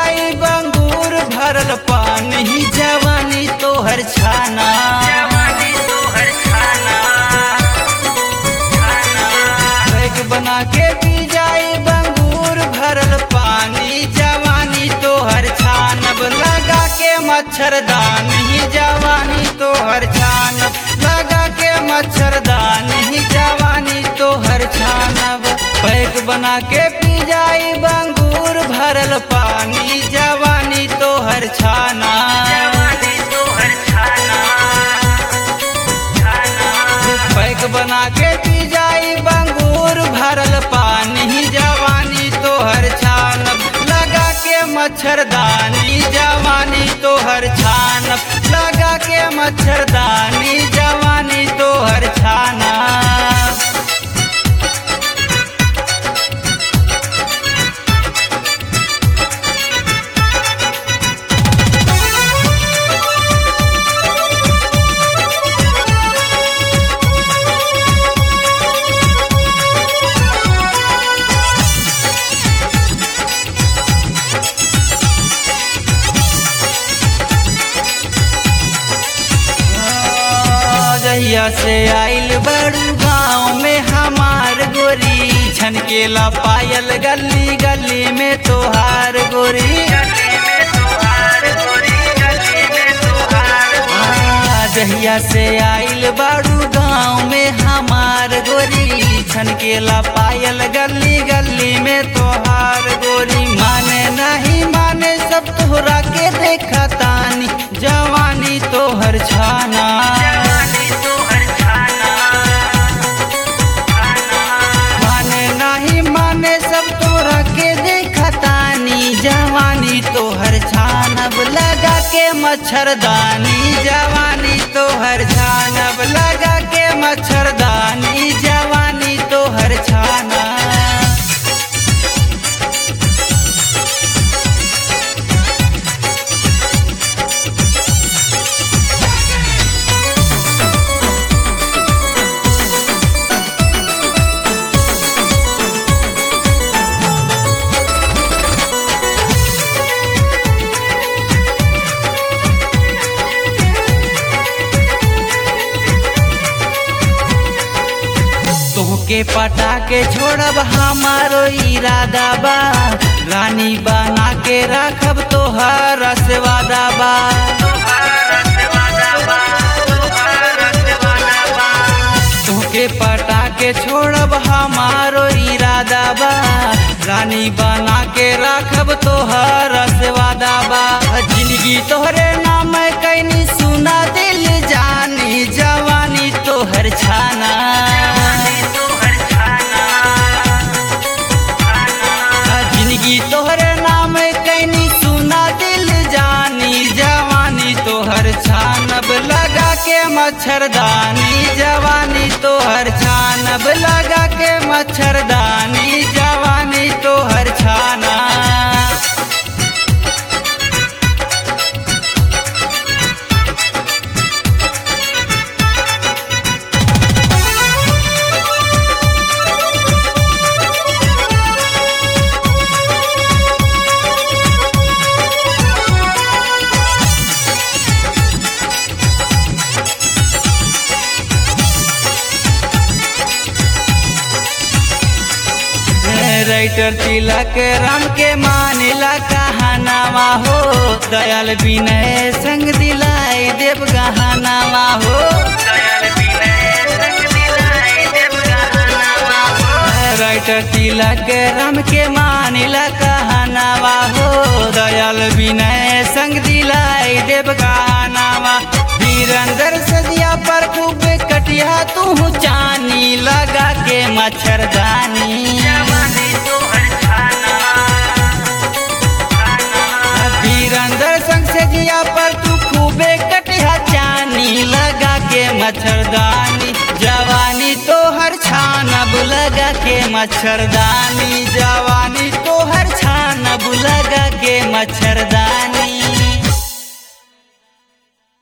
जाई बंगूर भरल पानी जवानी तोहर छाना बैग बना के पी जाई बंगूर भरल पानी जवानी तोहर छानब लगा के मच्छरदानी जवानी तोहर छानब लगा के मच्छरदानी जवानी तोहर छानब बैग बना के पी जाई बंगूर भरल पानी जवानी तोहर छाना बैग बना के पी जाई बंगूर भरल पानी जवानी तोहर छानब लगा के मच्छरदानी जवानी तोहर छानब लगा के मच्छरदानी जवानी तोहर छाना जहिया से आइल बड़ू गाँव में हमार गोरी छनकेला पायल गली गली में तोहार गोरी जहिया से आइल बड़ू गाँव में हमार गोरी छनकेला पायल गली गली में तोहार गोरी माने नहीं माने सब तोहरा के देखा तानी जवानी तोहर छाना जवानी तोहर छानब लगा के मच्छरदानी जवानी तोहर छानब लगा के मच्छरदानी जवानी तोहर छाना के पटा के छोड़ब हमारो इरादा बा रानी बना के रखब तोहर रसवादा बा तोहके पटा के छोड़ब हमारो इरादा बा रानी बना के रखब तोहर रसवादा बा जिंदगी तोहरे नाम कैनी सुना दिल जानी जवानी तोहर छाना तोहरे नाम कैनी सुना दिल जानी जवानी तोहर छानब लगा के मच्छरदानी जवानी तोहर छानब लगा के मच्छरदानी जवानी तोहर छाना राइटर तिलक राम के मानिला कहानावा हो दयाल विनय संग दिलाई देव गहनावा हो राइटर तिलक राम के मानिला कहानावा हो दयाल विनय संग दिलाई देव गहनावा वीरेंद्र सदिया पर खूब कटिया तू चानी लगा के मच्छरदानी वीरेंद्र संग सदिया पर तू खूबे कटिया चानी लगा के मच्छरदानी जवानी तोहर छानब लगा के मच्छरदानी जवानी तोहर छानब लगा के मच्छरदानी।